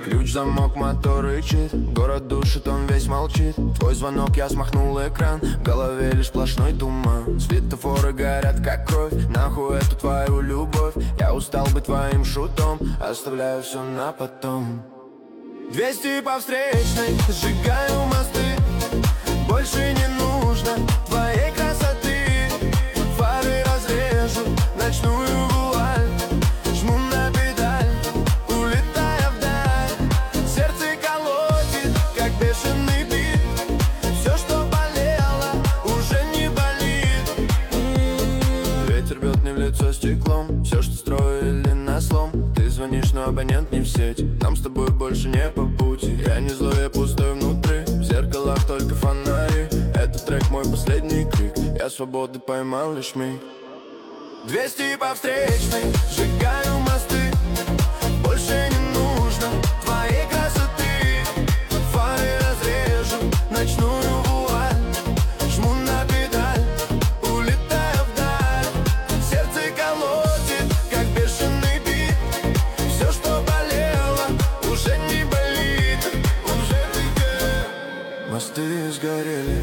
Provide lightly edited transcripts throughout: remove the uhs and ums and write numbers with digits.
Ключ, замок, мотор рычит, город душит, он весь молчит. Твой звонок, я смахнул экран, в голове лишь сплошной туман. Светофоры горят как кровь, нахуй эту твою любовь. Я устал быть твоим шутом, оставляю все на потом. 200 по встречной, сжигаю мосты. Больше не нужно твоей красоты. Фары разрежу, ночную вуаль. Жму на педаль, улетая вдаль. Сердце колотит, как бешеный бит. Все, что болело, уже не болит. Ветер бьет мне в лицо стеклом. Все, что строили на слом. Ты звонишь, но абонент не в сеть. Нам с тобой больше не по пути. Я не злой, я пустой внутри. В зеркалах только фонари. Этот трек мой последний крик. Я свободы поймал лишь миг. 200 по встречной, сжигаю мосты. Больше не нужно твоей красоты. Фары разрежу, ночную вуаль. Жму на педаль, улетаю вдаль. Сердце колотит, как бешеный бит. Все, что болело, уже не болит. Уже не. Мосты сгорели.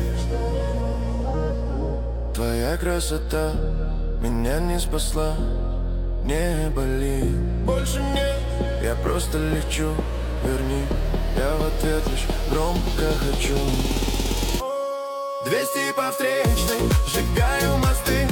Твоя красота меня не спасла, не болит. Больше нет. Я просто лечу, верни. Я в ответ лишь громко хочу. 200 по встречной, сжигаю мосты.